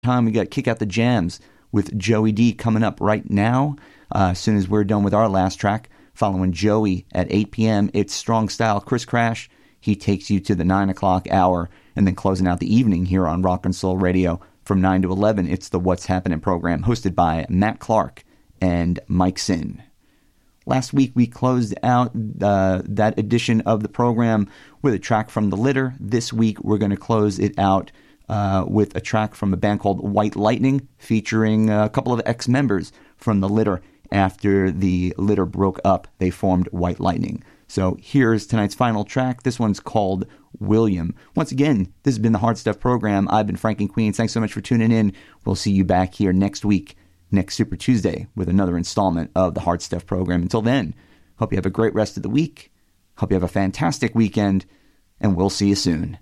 time. We got Kick Out the Jams with Joey D coming up right now. As soon as we're done with our last track, following Joey at 8 p.m., it's Strong Style Chris Crash. He takes you to the 9 o'clock hour, and then closing out the evening here on Rock and Soul Radio from 9 to 11, it's the What's Happening program, hosted by Matt Clark and Mike Sin. Last week, we closed out that edition of the program with a track from The Litter. This week, we're going to close it out with a track from a band called White Lightning, featuring a couple of ex-members from The Litter. After The Litter broke up, they formed White Lightning. So here's tonight's final track. This one's called William. Once again, this has been the Hard Stuff program. I've been Frank and Queens. Thanks so much for tuning in. We'll see you back here next week, next Super Tuesday, with another installment of the Hard Stuff program. Until then, hope you have a great rest of the week. Hope you have a fantastic weekend, and we'll see you soon.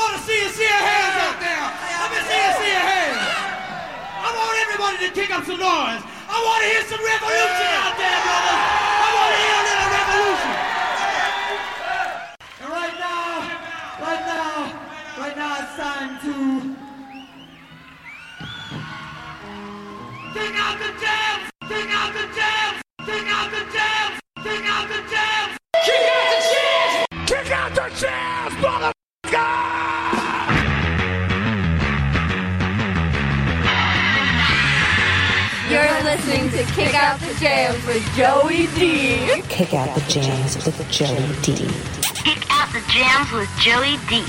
want to see your hands out there. Let me see your hands. I want everybody to kick up some noise. I want to hear some revolution out there, brothers. I want to hear a little revolution. And right now it's time to kick out the jams, kick out the jams, kick out the jams, kick out the jams, kick out the jams, kick out the jams, motherfucker! You're listening to Kick Out the Jams with Joey D. Kick out the jams with Joey D. Kick out the jams with Joey D.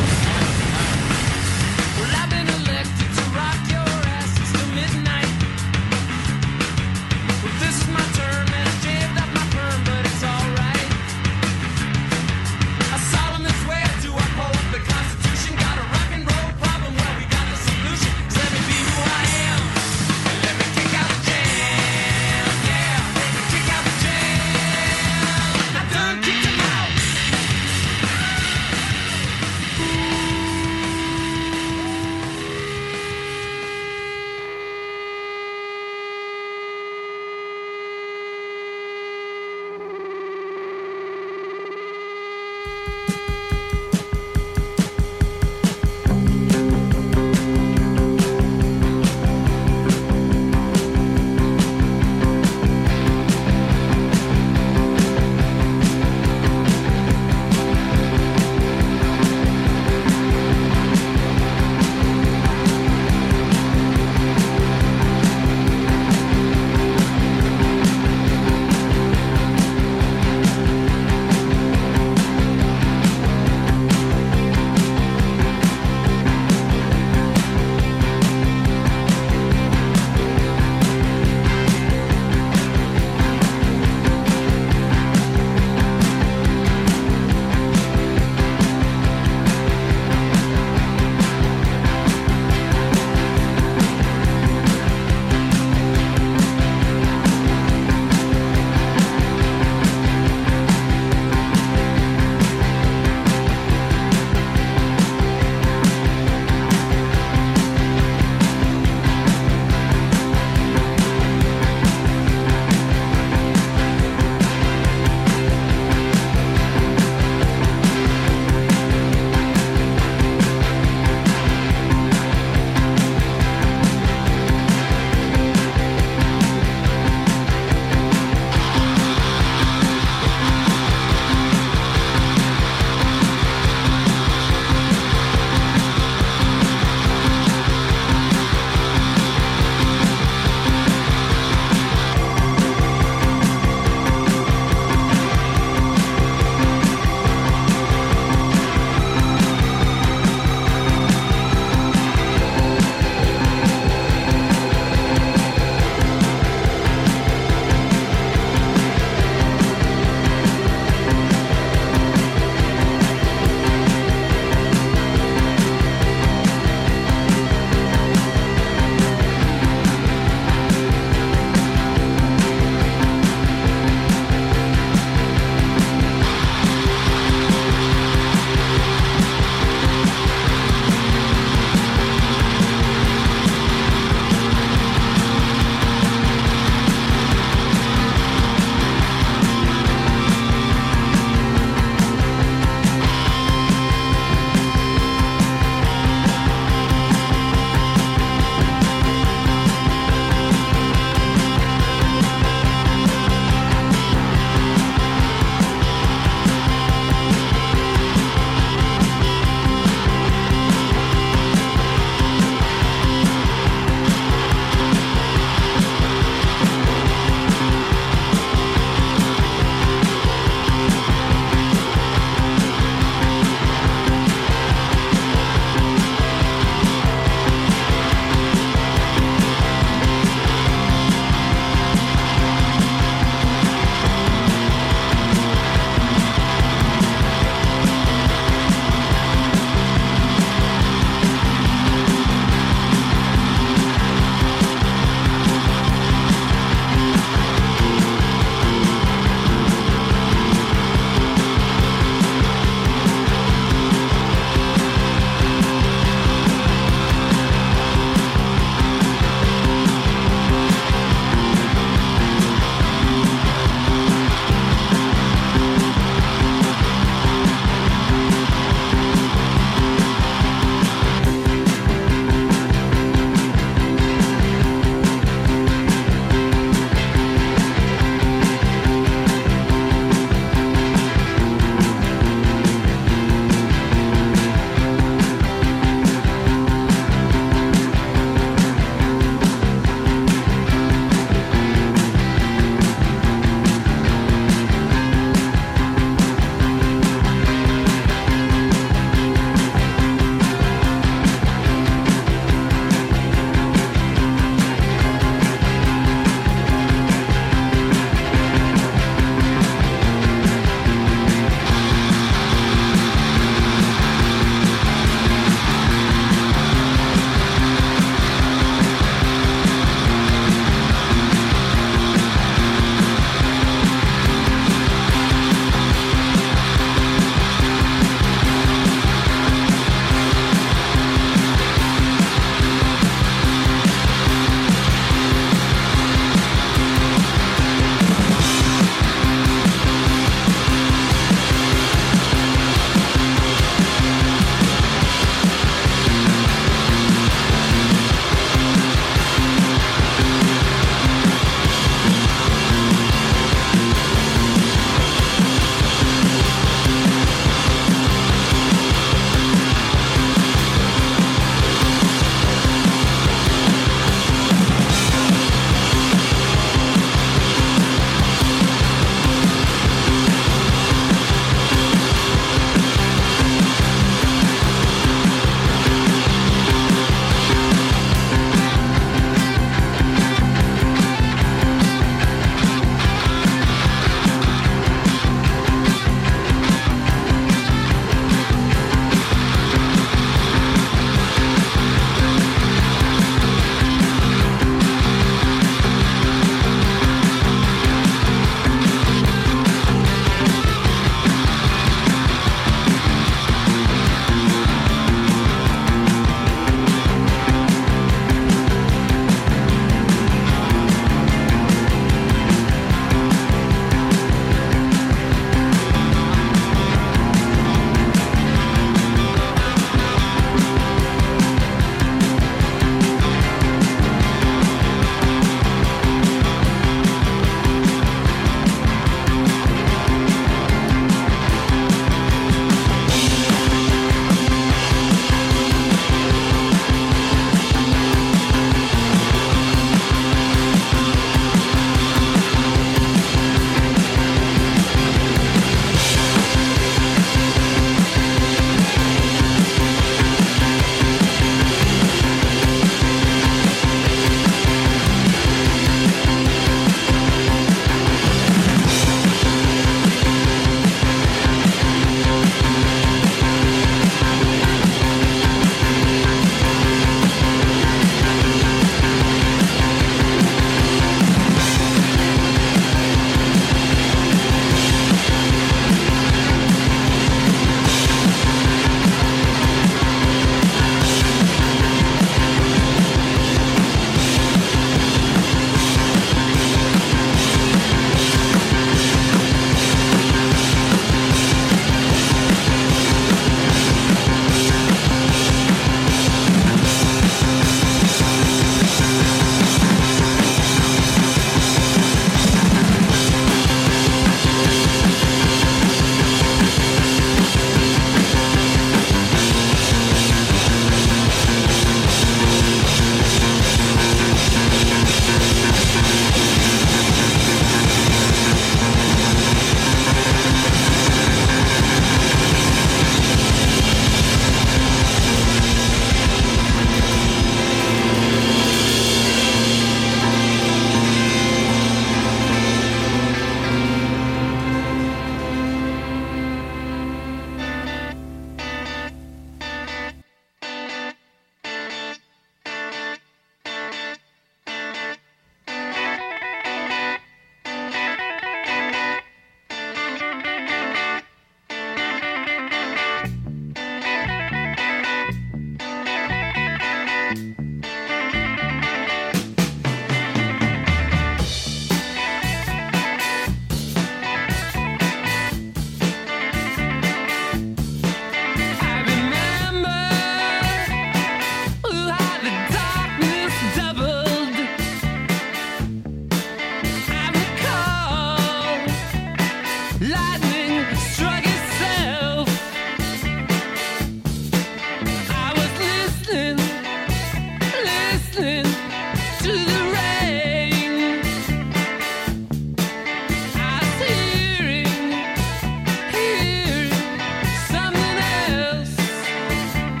Well, I've been elected to rock your ass till midnight. Well, this is my term and I shaved up my perm, but it's alright. I solemnly swear to uphold the Constitution. Got a rock and roll problem, well, we got the solution. So let me be who I am. And let me kick out the jam, yeah. Kick out the jam. I done kicked him out.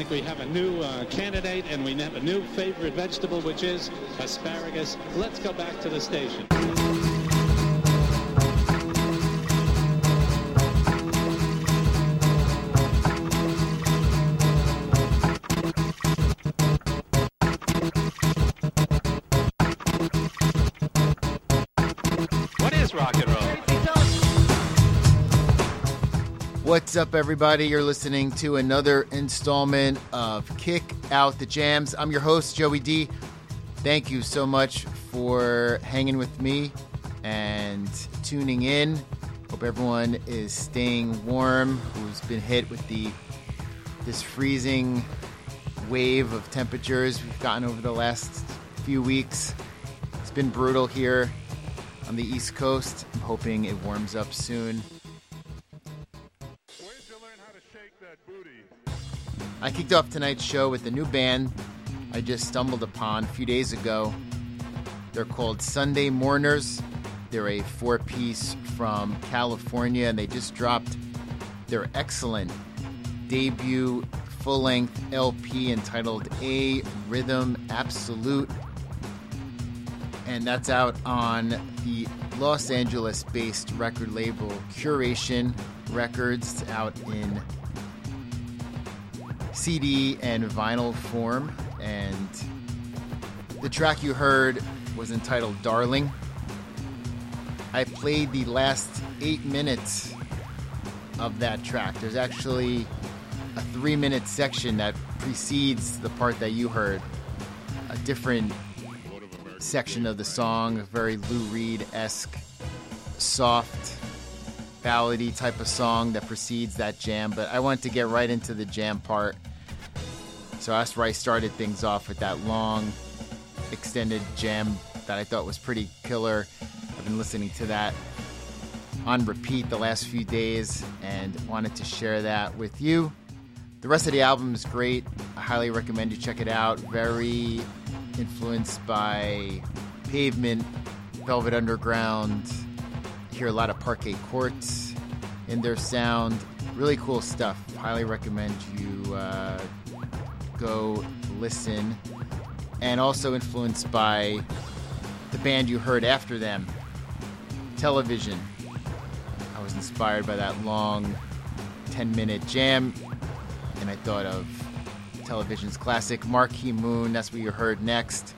think we have a new candidate, and we have a new favorite vegetable, which is asparagus. Let's go back to the station. What is rock and roll? What's up, everybody? You're listening to another installment of Kick Out the Jams. I'm your host, Joey D. Thank you so much for hanging with me and tuning in. Hope everyone is staying warm who's been hit with this freezing wave of temperatures we've gotten over the last few weeks. It's been brutal here on the East Coast. I'm hoping it warms up soon. I kicked off tonight's show with a new band I just stumbled upon a few days ago. They're called Sunday Mourners. They're a four-piece from California, and they just dropped their excellent debut full-length LP entitled A Rhythm Absolute. And that's out on the Los Angeles-based record label Curation Records. It's out in CD and vinyl form, and the track you heard was entitled Darling. I played the last 8 minutes of that track. There's actually a 3-minute section that precedes the part that you heard, a different section of the song, a very Lou Reed-esque, soft, ballady type of song that precedes that jam, but I wanted to get right into the jam part. So that's where I started things off with that long, extended jam that I thought was pretty killer. I've been listening to that on repeat the last few days and wanted to share that with you. The rest of the album is great. I highly recommend you check it out. Very influenced by Pavement, Velvet Underground. You hear a lot of Parquet Courts in their sound. Really cool stuff. Highly recommend you go listen. And also influenced by the band you heard after them, Television. I was inspired by that long 10-minute jam, and I thought of Television's classic Marquee Moon. That's what you heard next,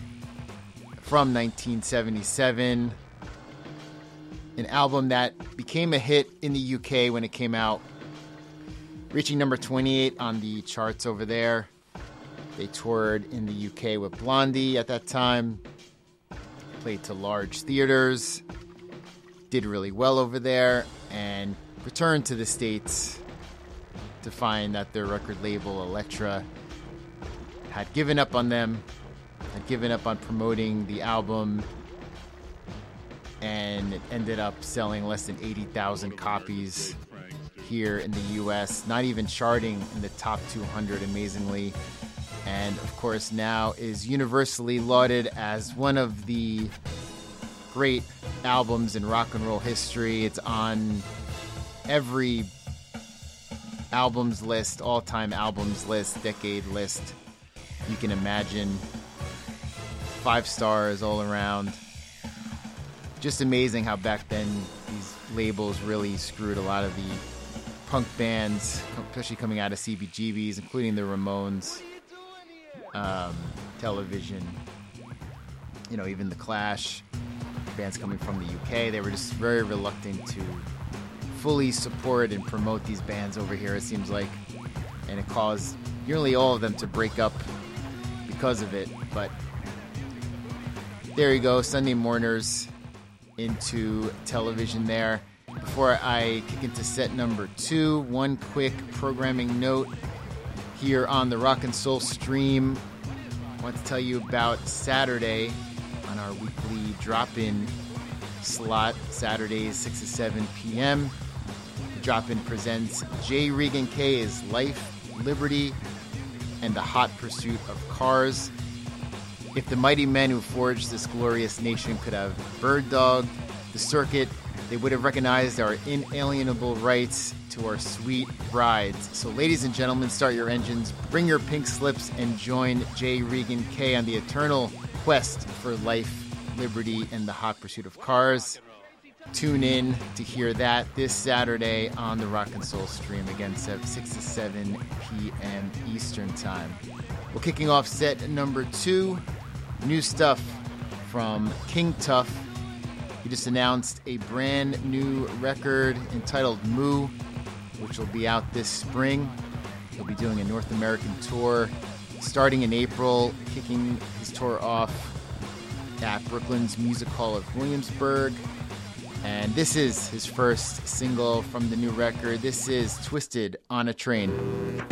from 1977. An album that became a hit in the UK when it came out, reaching number 28 on the charts over there. They toured in the UK with Blondie at that time, played to large theaters, did really well over there, and returned to the States to find that their record label, Elektra, had given up on them, had given up on promoting the album, and it ended up selling less than 80,000 copies here in the US, not even charting in the top 200, amazingly. And of course now is universally lauded as one of the great albums in rock and roll history. It's on every albums list, all-time albums list, decade list you can imagine. 5 stars all around. Just amazing how back then these labels really screwed a lot of the punk bands, especially coming out of CBGBs, including the Ramones. Television, even the Clash, bands coming from the UK, they were just very reluctant to fully support and promote these bands over here, it seems like, and it caused nearly all of them to break up because of it. But there you go, Sunday Mourners into Television there. Before I kick into set number 2, one quick programming note here on the Rock and Soul stream. I want to tell you about Saturday on our weekly drop-in slot, Saturdays 6 to 7 p.m. The drop-in presents J. Regan Kay's Life, Liberty, and the Hot Pursuit of Cars. If the mighty men who forged this glorious nation could have bird-dogged the circuit they would have recognized our inalienable rights to our sweet brides. So ladies and gentlemen, start your engines, bring your pink slips, and join J. Regan K. on the eternal quest for life, liberty, and the hot pursuit of cars. Tune in to hear that this Saturday on the Rock and Soul stream, again, 6 to 7 p.m. Eastern Time. We're kicking off set number 2. New stuff from King Tuff. He just announced a brand new record entitled Moo, which will be out this spring. He'll be doing a North American tour starting in April, kicking his tour off at Brooklyn's Music Hall of Williamsburg. And this is his first single from the new record. This is Twisted on a Train.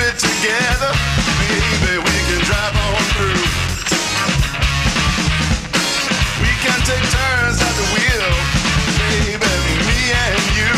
it together, baby, we can drive on through. We can take turns at the wheel, baby, me and you.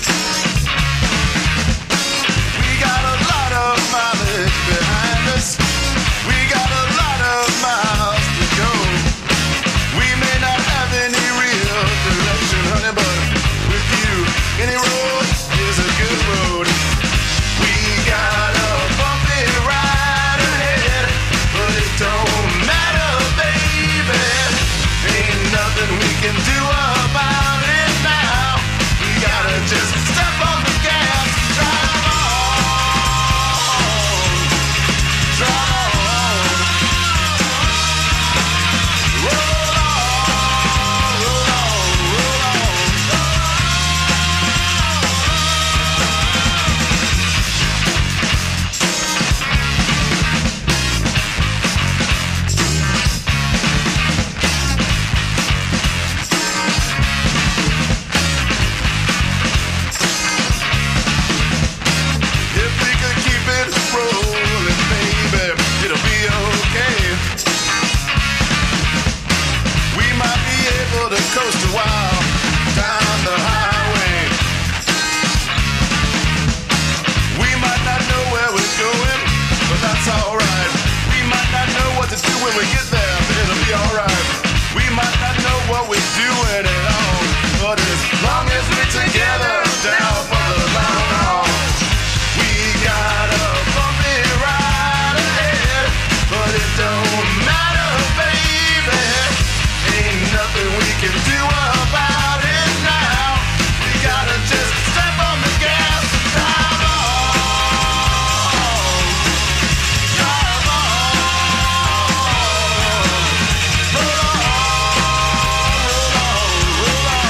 We got a lot of mileage behind us. We got a lot of miles to go. We may not have any real direction, honey, but with you, any road is a good road. We got a bumpy ride ahead, but it don't matter, baby. Ain't nothing we can do about it now. We gotta just step on the gas, drive on, drive on, roll on, roll on, roll on. If we could keep it rolling, baby, it'll be okay. We might be able to coast a while down the highway. We might not know where we're going, but that's alright. We might not know what to do when we get there, but it'll be alright. We might not know what we're doing at all, but as long as we're together down for the long haul. We got a bumpy ride ahead, but it don't matter, baby. Ain't nothing we can do about it now. We gotta just step on the gas, drive on, drive on, roll on, roll on, roll on.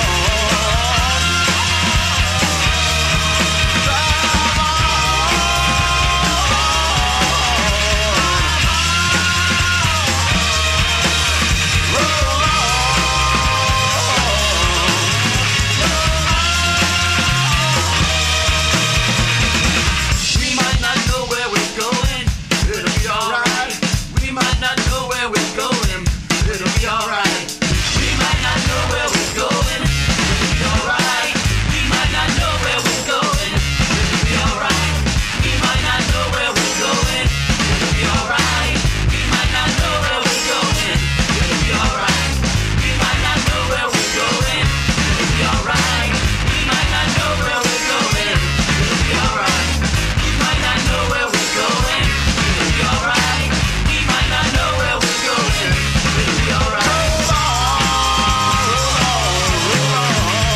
We might not know where we're going, it'll be alright. We might not know where we're going, it'll be alright. We might not know where we're going, it'll be alright. We might not know where we're going, it'll be alright. We might not know where we're going, it'll be alright. We might not know where we're going, it'll be alright. We might not know where we're going, it'll be alright. We might not know where we're going, it'll be alright. We might not know where we're going, it'll be alright. We might not know where we're going, it'll be alright. Roll on, roll on, roll on.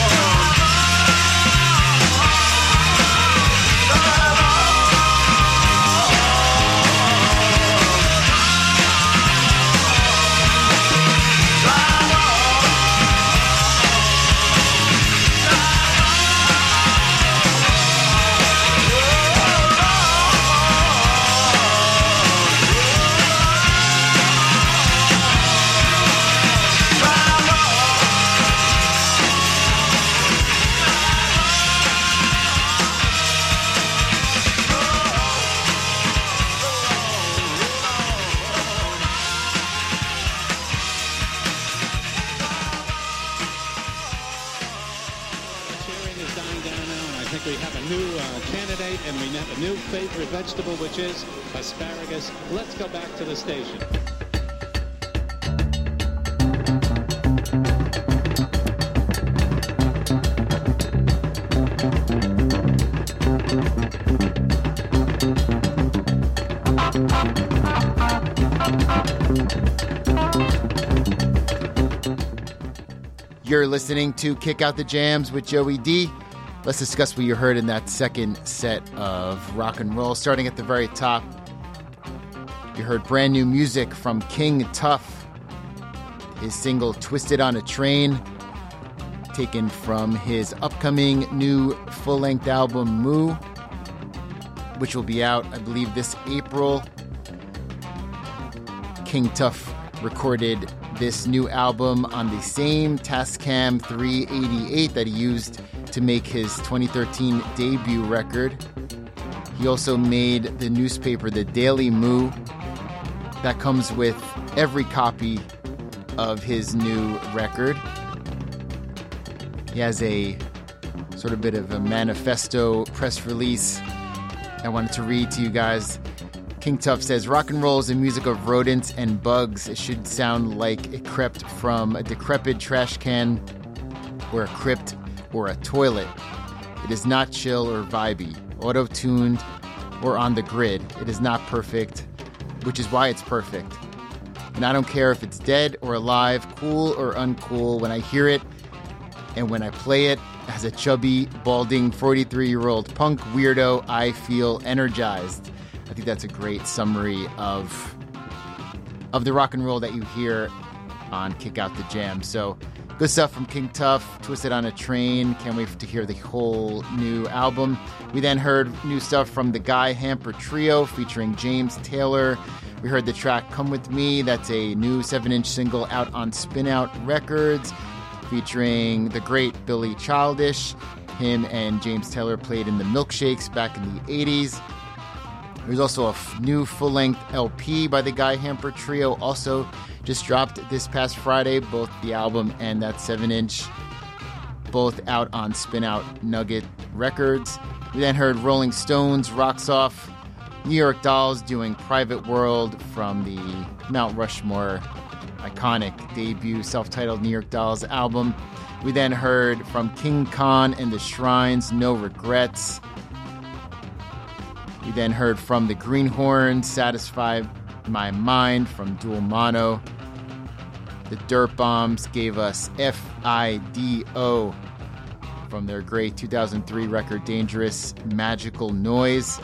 Cheering is dying down now, and I think we have a new candidate, and we have a new favorite vegetable, which is asparagus. Let's go back to the station. You're listening to Kick Out the Jams with Joey D. Let's discuss what you heard in that second set of rock and roll. Starting at the very top, you heard brand new music from King Tuff. His single Twisted on a Train, taken from his upcoming new full-length album Moo, which will be out, I believe, this April. King Tuff recorded this new album on the same Tascam 388 that he used to make his 2013 debut record. He also made the newspaper, the Daily Moo, that comes with every copy of his new record. He has a sort of bit of a manifesto press release I wanted to read to you guys. King Tuff says, rock and roll is the music of rodents and bugs. It should sound like it crept from a decrepit trash can or a crypt or a toilet. It is not chill or vibey, auto-tuned or on the grid. It is not perfect, which is why it's perfect. And I don't care if it's dead or alive, cool or uncool. When I hear it and when I play it as a chubby, balding, 43-year-old punk weirdo, I feel energized. I think that's a great summary of the rock and roll that you hear on Kick Out the Jam. So good stuff from King Tuff, Twisted on a Train. Can't wait to hear the whole new album. We then heard new stuff from the Guy Hamper Trio featuring James Taylor. We heard the track Come With Me. That's a new 7-inch single out on Spin Out Records featuring the great Billy Childish. Him and James Taylor played in the Milkshakes back in the 80s. There's also a new full-length LP by the Guy Hamper Trio, also just dropped this past Friday, both the album and that 7-inch, both out on Spin Out Nugget Records. We then heard Rolling Stones, Rocks Off, New York Dolls doing Private World from the Mount Rushmore iconic debut self-titled New York Dolls album. We then heard from King Khan and the Shrines, No Regrets. We then heard from the Greenhorns, Satisfy My Mind from Dual Mono. The Dirt Bombs gave us FIDO from their great 2003 record Dangerous Magical Noise.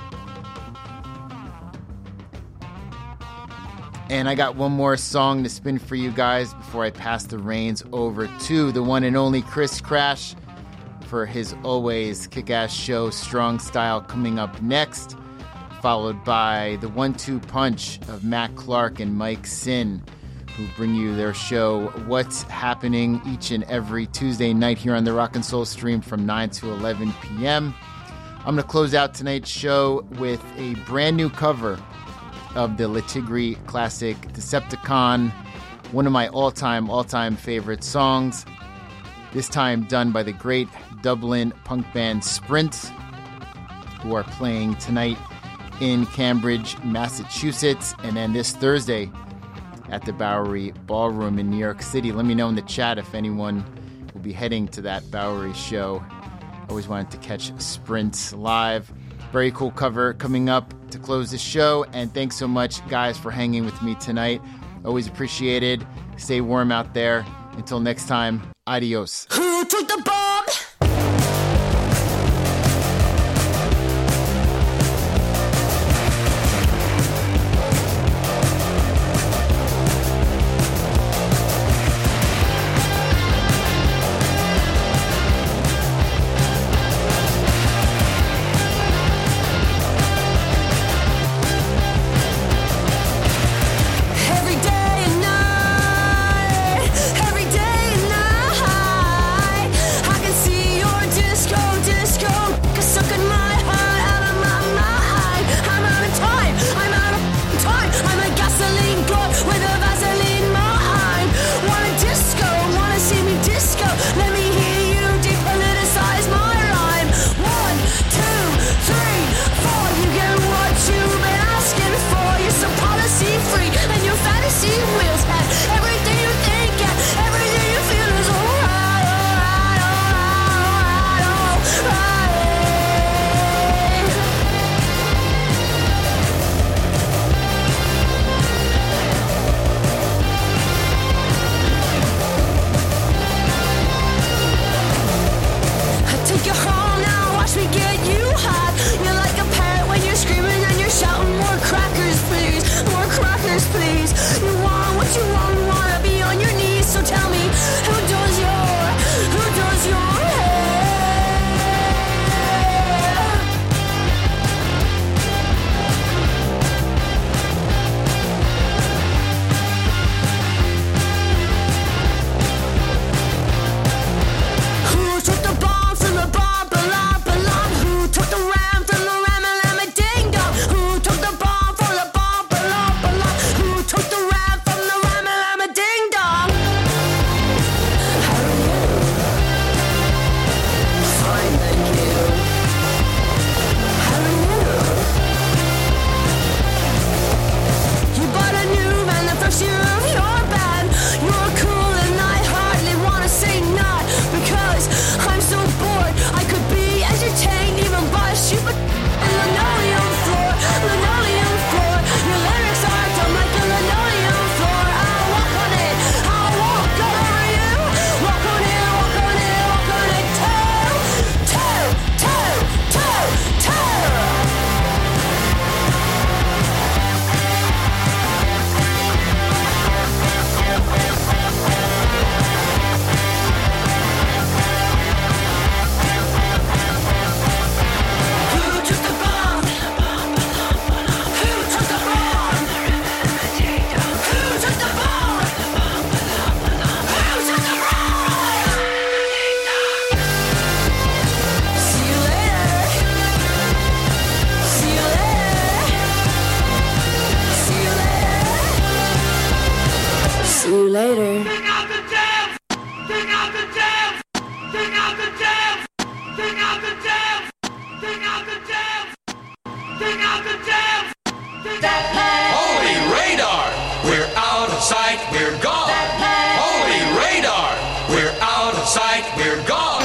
And I got one more song to spin for you guys before I pass the reins over to the one and only Chris Crash for his always kick-ass show Strong Style coming up next, followed by the 1-2 punch of Matt Clark and Mike Sin, who bring you their show What's Happening each and every Tuesday night here on the Rock and Soul stream from 9 to 11 p.m. I'm going to close out tonight's show with a brand new cover of the Le Tigre classic Decepticon, one of my all-time favorite songs, this time done by the great Dublin punk band Sprint, who are playing tonight in Cambridge, Massachusetts, and then this Thursday at the Bowery Ballroom in New York City. Let me know in the chat if anyone will be heading to that Bowery show. Always wanted to catch Sprint live. Very cool cover coming up to close the show, and thanks so much, guys, for hanging with me tonight. Always appreciated. Stay warm out there. Until next time, adios. Who took the bomb? Every day and night, I later. Take out the jams! Take out the jams! Take out the jams! Take out the jams! Take out the jams! Take out the jams! Holy radar! We're out of sight, we're gone. Holy radar! We're out of sight, we're gone.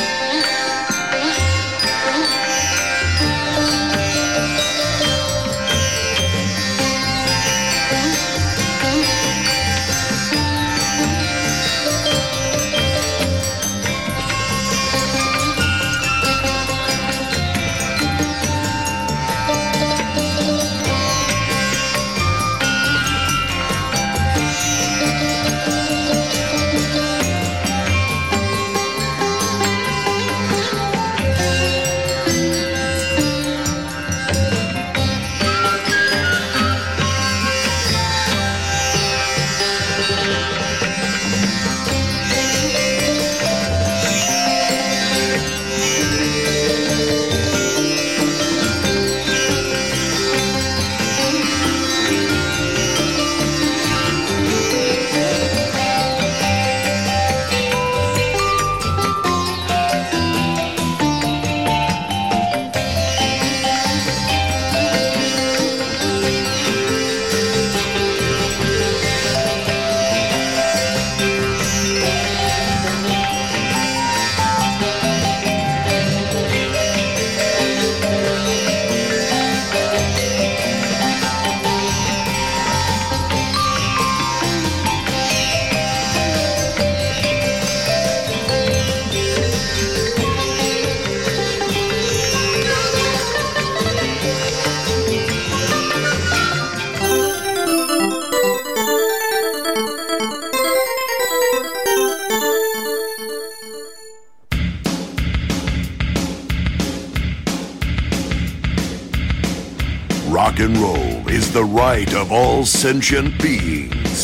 Rock and roll is the right of all sentient beings.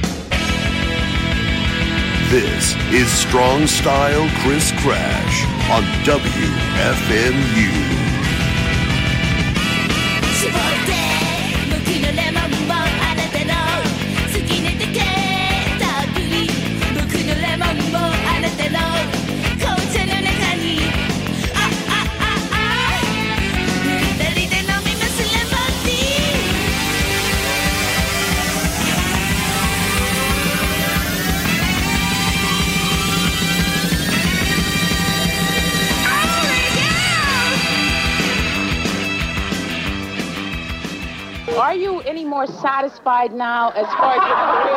This is Strong Style Chris Crash on WFMU. 絞って僕のレモンもあなたの好きなだけたっぷり僕のレモンもあなたの紅茶の中に二人で飲みますレモンティ Are you any more satisfied now as far as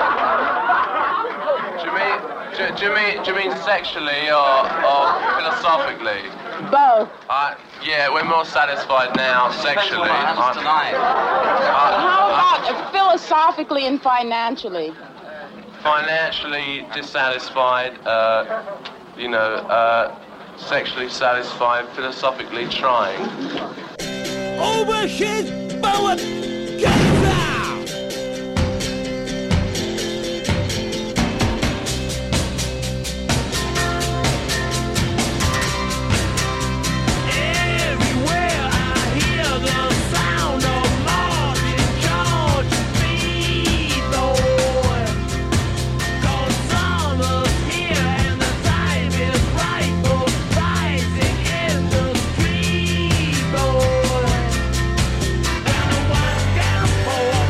Do you mean sexually or philosophically? both? Yeah, we're more satisfied now sexually. How about philosophically and financially? Financially dissatisfied, sexually satisfied, philosophically trying. Overshed power! Get down! Everywhere I hear the sound of Martin George feet, boy. 'Cause summer's here and the time is right for rising in the street, boy. And the white gal for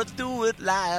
do it like